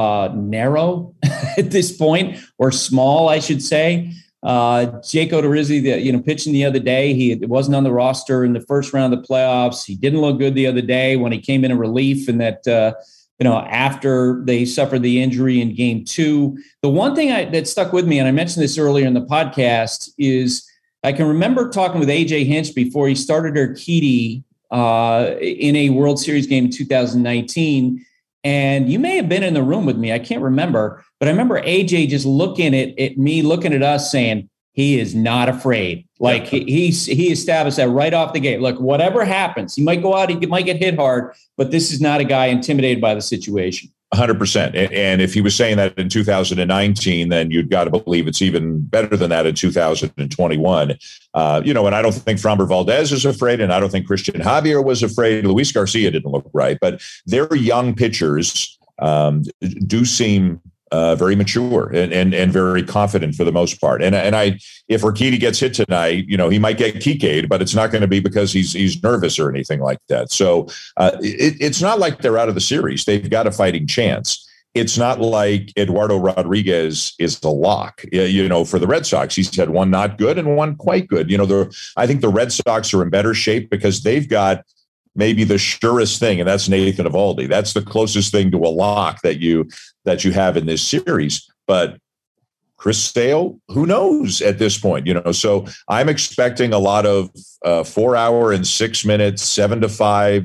narrow at this point, or small, I should say. Jake Odorizzi, pitching the other day, he wasn't on the roster in the first round of the playoffs. He didn't look good the other day when he came in relief, and that after they suffered the injury in Game 2. The one thing that stuck with me, and I mentioned this earlier in the podcast, is I can remember talking with AJ Hinch before he started Urquidy in a World Series game in 2019. And you may have been in the room with me. I can't remember. But I remember AJ just looking at me, looking at us saying, he is not afraid. Like he established that right off the gate. Look, whatever happens, he might go out, he might get hit hard, but this is not a guy intimidated by the situation. 100%. And if he was saying that in 2019, then you'd got to believe it's even better than that in 2021. And I don't think Framber Valdez is afraid, and I don't think Christian Javier was afraid. Luis Garcia didn't look right, but their young pitchers do seem very mature and very confident for the most part. And if Urquidy gets hit tonight, he might get Kikade, but it's not going to be because he's nervous or anything like that. So it's not like they're out of the series. They've got a fighting chance. It's not like Eduardo Rodriguez is the lock. For the Red Sox, he's had one not good and one quite good. I think the Red Sox are in better shape because they've got maybe the surest thing, and that's Nathan Eovaldi. That's the closest thing to a lock that you have in this series. But Chris Sale, who knows at this point, so I'm expecting a lot of 4 hour and 6 minutes, 7-5,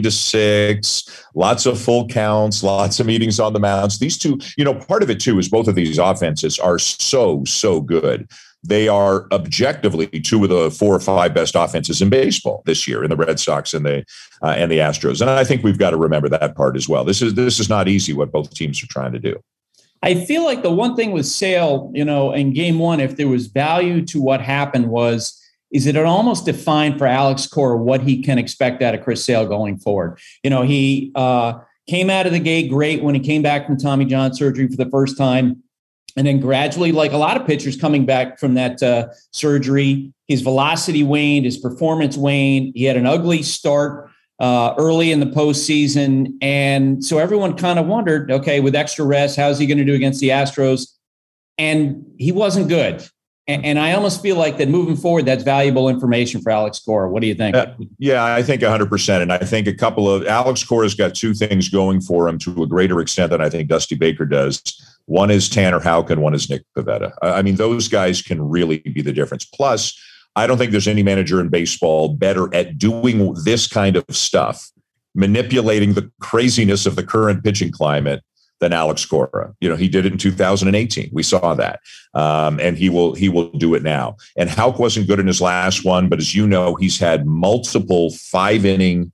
9-6, lots of full counts, lots of meetings on the mounds. These two, part of it too is both of these offenses are so good. They are objectively 2 of the 4 or 5 best offenses in baseball this year in the Red Sox and the Astros. And I think we've got to remember that part as well. This is not easy what both teams are trying to do. I feel like the one thing with Sale, in Game 1, if there was value to what happened is that it almost defined for Alex Cora what he can expect out of Chris Sale going forward. He came out of the gate great when he came back from Tommy John surgery for the first time. And then gradually, like a lot of pitchers coming back from that surgery, his velocity waned, his performance waned. He had an ugly start early in the postseason. And so everyone kind of wondered, okay, with extra rest, how's he going to do against the Astros? And he wasn't good. And I almost feel like that moving forward, that's valuable information for Alex Cora. What do you think? Yeah, I think 100%. And I think Alex Cora's got 2 things going for him to a greater extent than I think Dusty Baker does. One is Tanner Houck and one is Nick Pivetta. I mean, those guys can really be the difference. Plus, I don't think there's any manager in baseball better at doing this kind of stuff, manipulating the craziness of the current pitching climate than Alex Cora. He did it in 2018. We saw that. And he will do it now. And Houck wasn't good in his last one, but as you know, he's had multiple 5-inning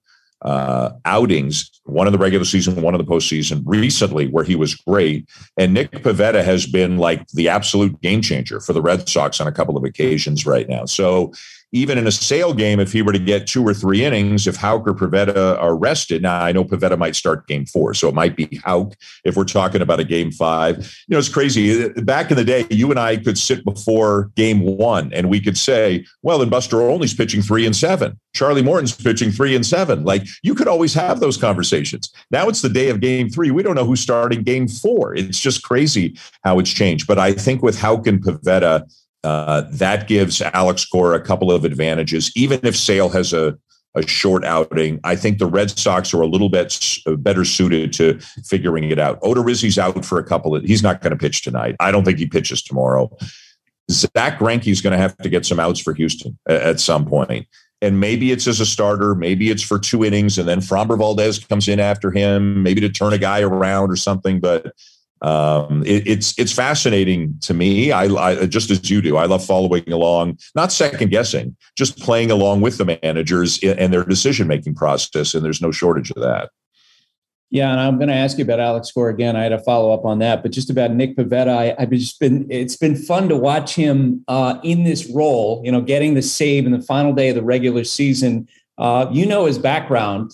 outings, one in the regular season, one in the postseason recently where he was great. And Nick Pivetta has been like the absolute game changer for the Red Sox on a couple of occasions right now. So even in a Sale game, if he were to get 2 or 3 innings, if Houck or Pivetta are rested, now I know Pivetta might start game 4, so it might be Houck if we're talking about a game 5. It's crazy. Back in the day, you and I could sit before game 1 and we could say, well, then Buster Olney's pitching 3 and 7. Charlie Morton's pitching 3 and 7. Like, you could always have those conversations. Now it's the day of game 3. We don't know who's starting game 4. It's just crazy how it's changed. But I think with Houck and Pivetta, that gives Alex Cora a couple of advantages. Even if Sale has a short outing, I think the Red Sox are a little bit better suited to figuring it out. Odorizzi's out for he's not going to pitch tonight. I don't think he pitches tomorrow. Zach Greinke's going to have to get some outs for Houston at some point. And maybe it's as a starter, maybe it's for 2 innings, and then Framber Valdez comes in after him, maybe to turn a guy around or something. But it's fascinating to me. I just as you do, I love following along, not second guessing, just playing along with the managers and their decision-making process. And there's no shortage of that. Yeah. And I'm going to ask you about Alex Cora again. I had a follow up on that, but just about Nick Pivetta, it's been fun to watch him in this role, getting the save in the final day of the regular season. His background,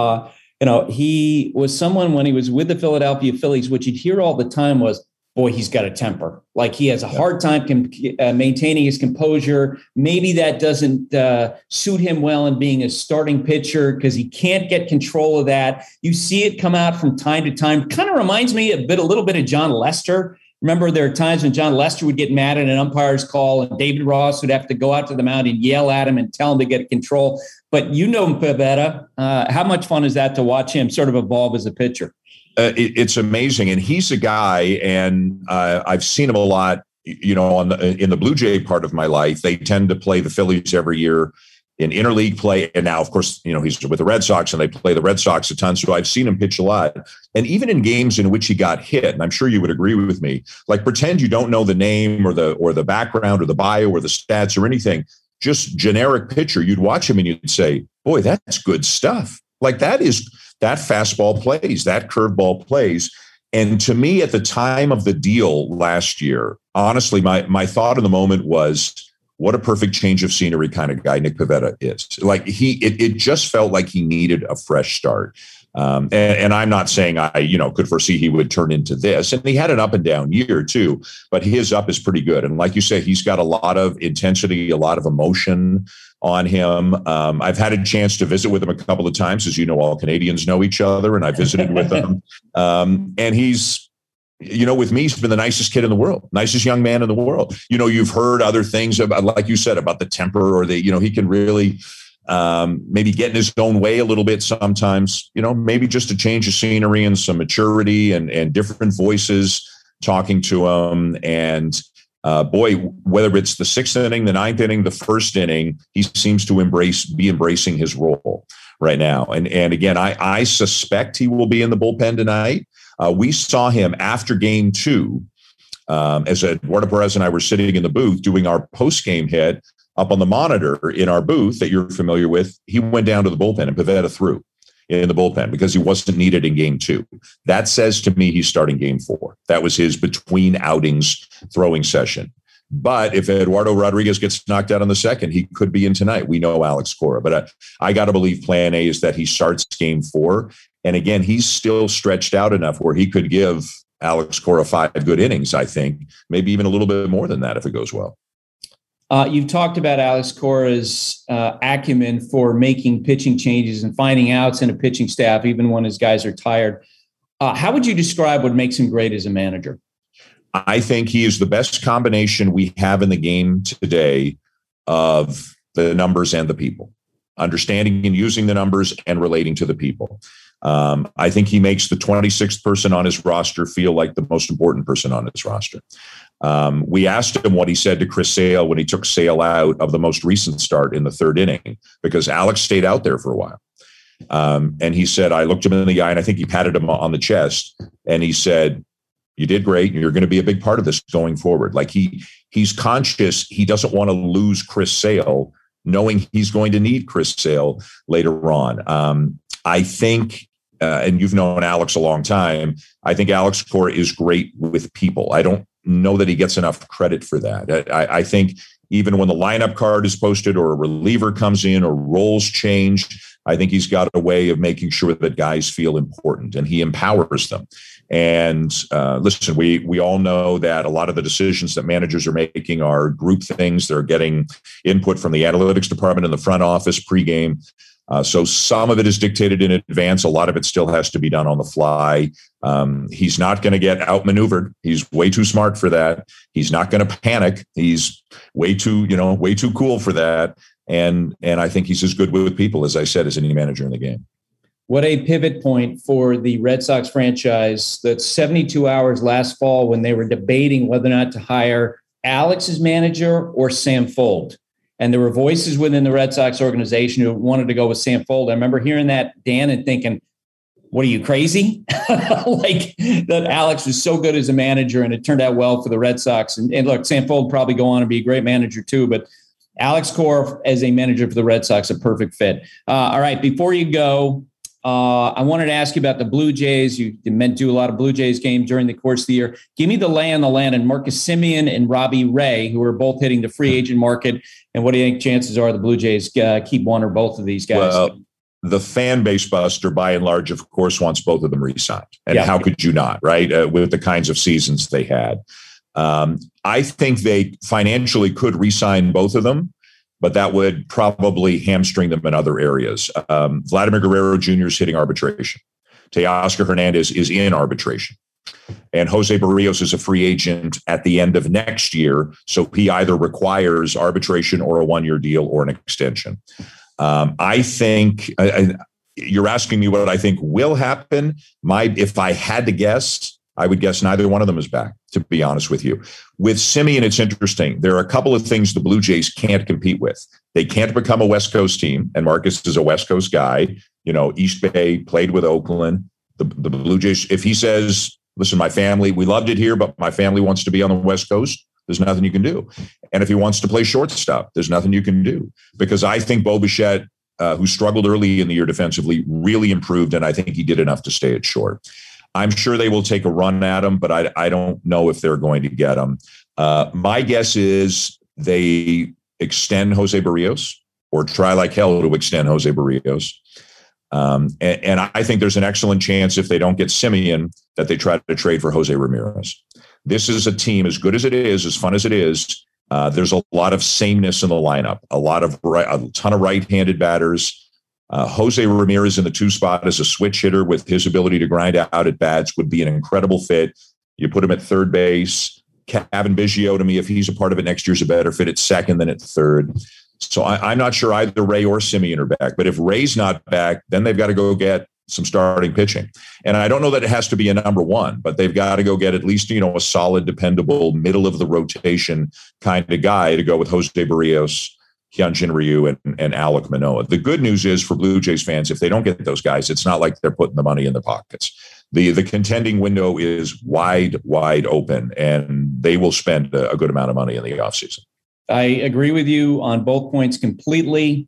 he was someone when he was with the Philadelphia Phillies, which you'd hear all the time was, boy, he's got a temper. Like, he has a hard time maintaining his composure. Maybe that doesn't suit him well in being a starting pitcher because he can't get control of that. You see it come out from time to time. Kind of reminds me a little bit of John Lester. Remember, there are times when John Lester would get mad at an umpire's call and David Ross would have to go out to the mound and yell at him and tell him to get control. But Pivetta, how much fun is that to watch him sort of evolve as a pitcher? It's amazing. And he's a guy, and I've seen him a lot, in the Blue Jay part of my life. They tend to play the Phillies every year in interleague play. And now, of course, he's with the Red Sox and they play the Red Sox a ton. So I've seen him pitch a lot. And even in games in which he got hit, and I'm sure you would agree with me, like, pretend you don't know the name or the background or the bio or the stats or anything, just generic pitcher. You'd watch him and you'd say, boy, that's good stuff. Like, that fastball plays, that curveball plays. And to me, at the time of the deal last year, honestly, my thought in the moment was, what a perfect change of scenery kind of guy Nick Pivetta is. Like, it just felt like he needed a fresh start. And I'm not saying I could foresee he would turn into this. And he had an up and down year too, but his up is pretty good. And like you say, he's got a lot of intensity, a lot of emotion on him. I've had a chance to visit with him a couple of times. As you know, all Canadians know each other, and I visited with him. And he's, with me, he's been the nicest kid in the world, nicest young man in the world. You've heard other things about, like you said, about the temper, or he can really maybe get in his own way a little bit sometimes, maybe just a change of scenery and some maturity and different voices talking to him. And boy, whether it's the 6th inning, the 9th inning, the 1st inning, he seems to be embracing his role right now. And again, I suspect he will be in the bullpen tonight. We saw him after game 2, as Eduardo Perez and I were sitting in the booth doing our post-game hit up on the monitor in our booth that you're familiar with. He went down to the bullpen and Pivetta threw in the bullpen because he wasn't needed in game 2. That says to me he's starting game 4. That was his between outings throwing session. But if Eduardo Rodriguez gets knocked out on the 2nd, he could be in tonight. We know Alex Cora. But I got to believe plan A is that he starts game 4. And again, he's still stretched out enough where he could give Alex Cora 5 good innings, I think, maybe even a little bit more than that if it goes well. You've talked about Alex Cora's acumen for making pitching changes and finding outs in a pitching staff, even when his guys are tired. How would you describe what makes him great as a manager? I think he is the best combination we have in the game today of the numbers and the people, understanding and using the numbers and relating to the people. I think he makes the 26th person on his roster feel like the most important person on his roster. We asked him what he said to Chris Sale when he took Sale out of the most recent start in the 3rd inning, because Alex stayed out there for a while. And he said, I looked him in the eye and I think he patted him on the chest. And he said, you did great. You're going to be a big part of this going forward. Like he's conscious. He doesn't want to lose Chris Sale, knowing he's going to need Chris Sale later on. I think, and you've known Alex a long time, I think Alex Cora is great with people. I don't know that he gets enough credit for that. I think even when the lineup card is posted or a reliever comes in or roles change, I think he's got a way of making sure that guys feel important, and he empowers them. And listen, we all know that a lot of the decisions that managers are making are group things. They're getting input from the analytics department in the front office pregame. So some of it is dictated in advance. A lot of it still has to be done on the fly. He's not going to get outmaneuvered. He's way too smart for that. He's not going to panic. He's way too cool for that. And I think he's as good with people, as I said, as any manager in the game. What a pivot point for the Red Sox franchise. That's 72 hours last fall when they were debating whether or not to hire Alex as manager or Sam Fuld. And there were voices within the Red Sox organization who wanted to go with Sam Fuld. I remember hearing that, Dan, and thinking, what are you, crazy? Like that Alex was so good as a manager, and it turned out well for the Red Sox. And look, Sam Fuld probably go on to be a great manager too, but Alex Cora as a manager for the Red Sox, a perfect fit. All right, before you go, I wanted to ask you about the Blue Jays. You meant to do a lot of Blue Jays games during the course of the year. Give me the lay on the land and Marcus Semien and Robbie Ray, who are both hitting the free agent market. And what do you think chances are the Blue Jays keep one or both of these guys? Well, the fan base, Buster, by and large, of course, wants both of them re-signed. And how could you not, right? With the kinds of seasons they had. I think they financially could re-sign both of them, but that would probably hamstring them in other areas. Vladimir Guerrero Jr. is hitting arbitration. Teoscar Hernandez is in arbitration. And Jose Barrios is a free agent at the end of next year, so he either requires arbitration or a one-year deal or an extension. I think you're asking me what I think will happen. If I had to guess, I would guess neither one of them is back, to be honest with you. With Semien, it's interesting. There are a couple of things the Blue Jays can't compete with. They can't become a West Coast team, and Marcus is a West Coast guy. You know, East Bay, played with Oakland. The Blue Jays, if he says, listen, my family, we loved it here, but my family wants to be on the West Coast, there's nothing you can do. And if he wants to play shortstop, there's nothing you can do. Because I think Bo Bichette, who struggled early in the year defensively, really improved, and I think he did enough to stay at short. I'm sure they will take a run at him, but I don't know if they're going to get him. My guess is they extend Jose Barrios or try like hell to extend Jose Barrios. And I think there's an excellent chance if they don't get Semien that they try to trade for Jose Ramirez. This is a team, as good as it is, as fun as it is, there's a lot of sameness in the lineup, a ton of right-handed batters. Jose Ramirez in the 2 spot as a switch hitter with his ability to grind out at bats would be an incredible fit. You put him at third base. Kevin Biggio, to me, if he's a part of it next year, is a better fit at second than at third. So I'm not sure either Ray or Semien are back. But if Ray's not back, then they've got to go get some starting pitching. And I don't know that it has to be a number one, but they've got to go get at least, a solid, dependable, middle of the rotation kind of guy to go with Jose Barrios, Hyunjin Ryu, and Alek Manoah. The good news is for Blue Jays fans, if they don't get those guys, it's not like they're putting the money in their pockets. The contending window is wide open, and they will spend a good amount of money in the offseason. I agree with you on both points completely.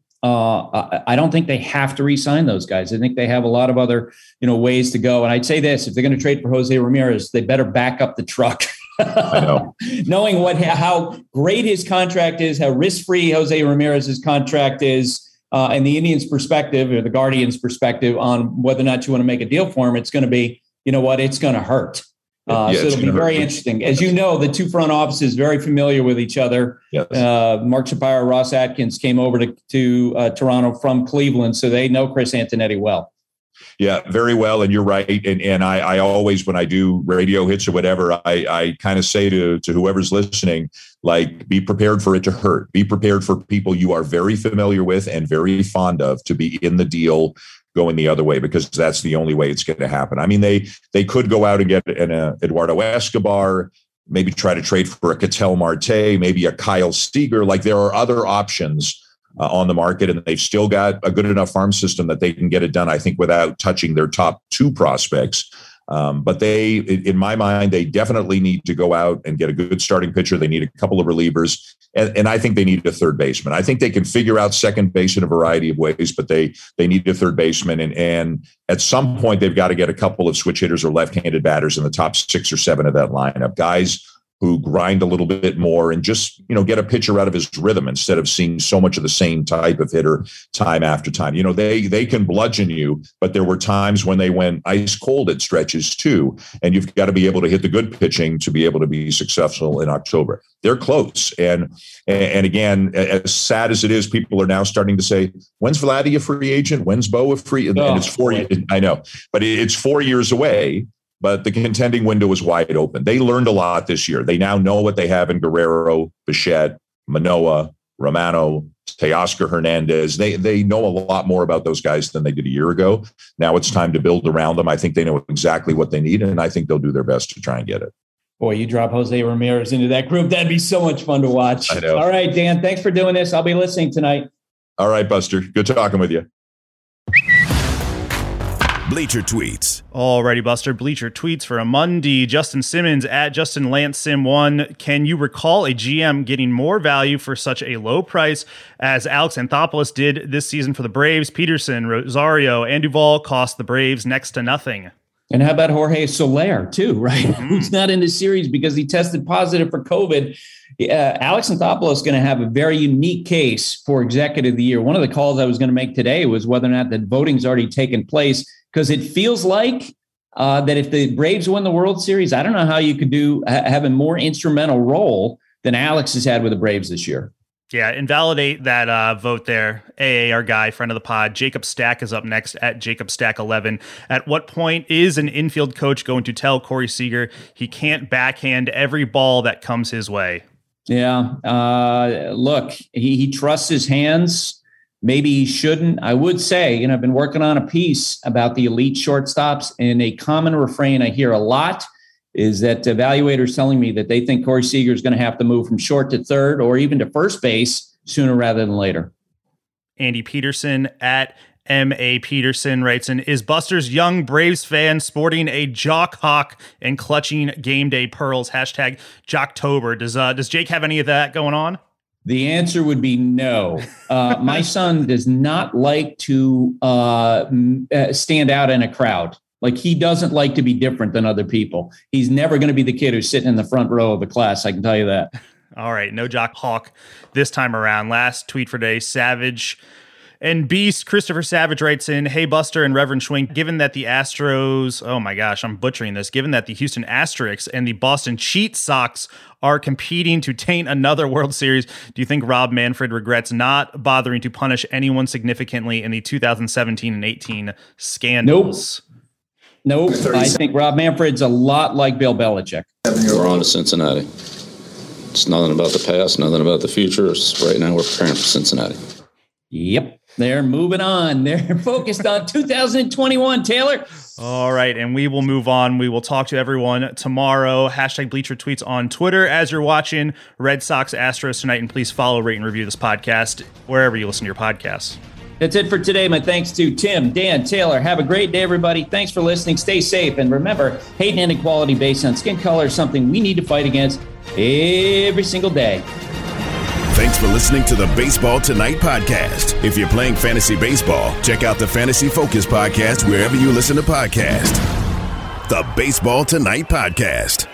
I don't think they have to re-sign those guys. I think they have a lot of other, ways to go. And I'd say this, if they're going to trade for Jose Ramirez, they better back up the truck. I know. Knowing how great his contract is, how risk-free Jose Ramirez's contract is, and the Indians' perspective or the Guardians' perspective on whether or not you want to make a deal for him, it's going to be, it's going to hurt. So it'll be very interesting. As you know, the two front offices very familiar with each other. Yes. Mark Shapiro, Ross Atkins came over to Toronto from Cleveland, so they know Chris Antonetti well. Yeah, very well. And you're right. And I always, when I do radio hits or whatever, I kind of say to whoever's listening, like, be prepared for it to hurt. Be prepared for people you are very familiar with and very fond of to be in the deal going the other way, because that's the only way it's going to happen. I mean, they could go out and get an Eduardo Escobar, maybe try to trade for a Ketel Marte, maybe a Kyle Seager. Like, there are other options on the market, and they've still got a good enough farm system that they can get it done, I think, without touching their top 2 prospects. But they, in my mind, they definitely need to go out and get a good starting pitcher. They need a couple of relievers, and I think they need a third baseman. I think they can figure out second base in a variety of ways, but they need a third baseman. And at some point, they've got to get a couple of switch hitters or left-handed batters in the top 6 or 7 of that lineup. Guys who grind a little bit more and just, get a pitcher out of his rhythm instead of seeing so much of the same type of hitter time after time. They can bludgeon you, but there were times when they went ice cold at stretches too. And you've got to be able to hit the good pitching to be able to be successful in October. They're close. And again, as sad as it is, people are now starting to say, when's Vladdy a free agent? When's Bo a free? And it's 4 years. I know, but it's 4 years away. But the contending window is wide open. They learned a lot this year. They now know what they have in Guerrero, Bichette, Manoah, Romano, Teoscar Hernandez. They know a lot more about those guys than they did a year ago. Now it's time to build around them. I think they know exactly what they need, and I think they'll do their best to try and get it. Boy, you drop Jose Ramirez into that group. That'd be so much fun to watch. I know. All right, Dan, thanks for doing this. I'll be listening tonight. All right, Buster. Good talking with you. Bleacher Tweets. Alrighty, Buster. Bleacher Tweets for a Monday. Justin Simmons at Justin Lance Sim 1. Can you recall a GM getting more value for such a low price as Alex Anthopoulos did this season for the Braves? Peterson, Rosario, and Duvall cost the Braves next to nothing. And how about Jorge Soler, too, right? Who's not in the series because he tested positive for COVID. Alex Anthopoulos is going to have a very unique case for Executive of the Year. One of the calls I was going to make today was whether or not that voting's already taken place, because it feels like that if the Braves win the World Series, I don't know how you could have a more instrumental role than Alex has had with the Braves this year. Yeah, invalidate that vote there. AA, our guy, friend of the pod, Jacob Stack is up next at Jacob Stack 11. At what point is an infield coach going to tell Corey Seager he can't backhand every ball that comes his way? Yeah, look, he trusts his hands. Maybe he shouldn't. I would say, I've been working on a piece about the elite shortstops, and a common refrain I hear a lot is that evaluators telling me that they think Corey Seager is going to have to move from short to third or even to first base sooner rather than later. Andy Peterson at M.A. Peterson writes in, is Buster's young Braves fan sporting a Jock Hawk and clutching game day pearls? Hashtag Jocktober. Does Jake have any of that going on? The answer would be no. My son does not like to stand out in a crowd. Like, he doesn't like to be different than other people. He's never going to be the kid who's sitting in the front row of the class. I can tell you that. All right. No Jock Hawk this time around. Last tweet for today, Savage and Beast. Christopher Savage writes in, hey, Buster and Reverend Schwink, given that the Astros, oh my gosh, I'm butchering this, given that the Houston Asterix and the Boston Cheat Sox are competing to taint another World Series, do you think Rob Manfred regrets not bothering to punish anyone significantly in the 2017 and 18 scandals? Nope. I think Rob Manfred's a lot like Bill Belichick. We're on to Cincinnati. It's nothing about the past, nothing about the future. It's right now we're preparing for Cincinnati. Yep. They're moving on. They're focused on 2021, Taylor. All right, and we will move on. We will talk to everyone tomorrow. Hashtag Bleacher Tweets on Twitter as you're watching Red Sox Astros tonight. And please follow, rate, and review this podcast wherever you listen to your podcasts. That's it for today. My thanks to Tim, Dan, Taylor. Have a great day, everybody. Thanks for listening. Stay safe. And remember, hate and inequality based on skin color is something we need to fight against every single day. Thanks for listening to the Baseball Tonight podcast. If you're playing fantasy baseball, check out the Fantasy Focus podcast wherever you listen to podcasts. The Baseball Tonight podcast.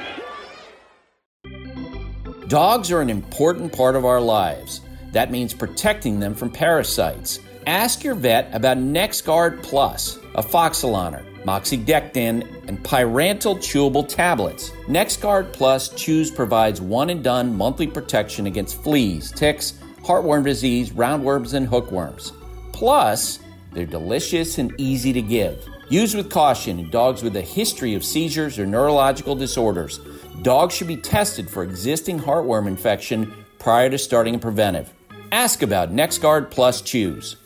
Dogs are an important part of our lives. That means protecting them from parasites. Ask your vet about NexGard Plus, Afoxolaner, Moxidectin, and Pyrantel chewable tablets. NexGard Plus Chews provides one-and-done monthly protection against fleas, ticks, heartworm disease, roundworms, and hookworms. Plus, they're delicious and easy to give. Use with caution in dogs with a history of seizures or neurological disorders. Dogs should be tested for existing heartworm infection prior to starting a preventive. Ask about NexGard Plus Chews.